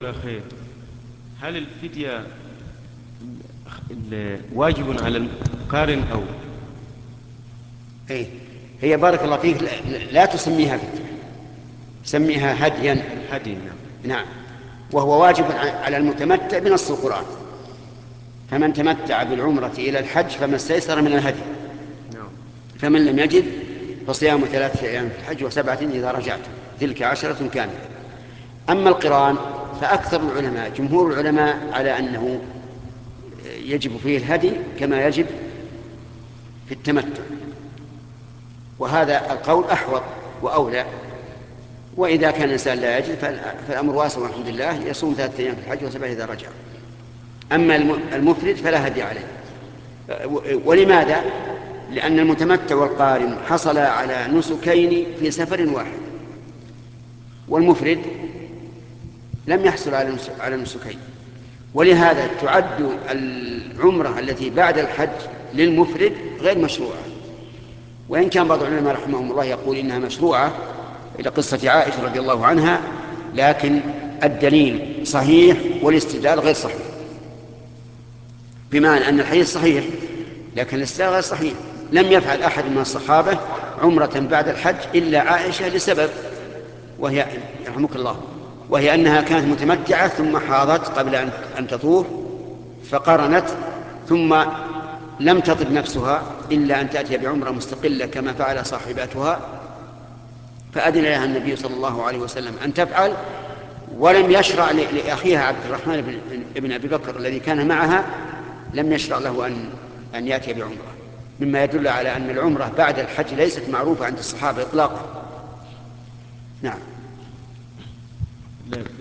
خير. هل الفدية واجب على القارن أو؟ إيه، هي بارك الله فيك لا تسميها فدية، سميها هديا. هدي، نعم. نعم، وهو واجب على المتمتع بنص القرآن. فمن تمتع بالعمرة إلى الحج فما استيسر من الهدي. نعم. فمن لم يجد فصيام 3 أيام في الحج و7 إذا رجعتم، تلك 10 كاملة. أما القران فأكثر العلماء، جمهور العلماء، على أنه يجب فيه الهدي كما يجب في التمتع، وهذا القول أحوط وأولى. وإذا كان الإنسان لا يجد فالأمر واسع والحمد لله، يصوم 3 أيام في الحج و7 إذا رجع. أما المفرد فلا هدي عليه. ولماذا؟ لأن المتمتع والقارن حصل على نسكين في سفر واحد، والمفرد لم يحصل على نسكين. ولهذا تعد العمرة التي بعد الحج للمفرد غير مشروعة، وإن كان بعض العلماء رحمهم الله يقول إنها مشروعة إلى قصة عائشة رضي الله عنها، لكن الدليل صحيح والاستدلال غير صحيح، بمعنى أن الحديث صحيح لكن الاستدلال غير صحيح. لم يفعل أحد من الصحابة عمرة بعد الحج إلا عائشة لسبب، وهي يرحمك الله، وهي أنها كانت متمتعة ثم حاضت قبل أن تطوف فقرنت، ثم لم تطب نفسها إلا أن تأتي بعمرة مستقلة كما فعل صاحباتها، فأذن لها النبي صلى الله عليه وسلم أن تفعل، ولم يشرع لأخيها عبد الرحمن بن أبي بكر الذي كان معها، لم يشرع له أن يأتي بعمرة، مما يدل على أن العمرة بعد الحج ليست معروفة عند الصحابة إطلاقا. نعم.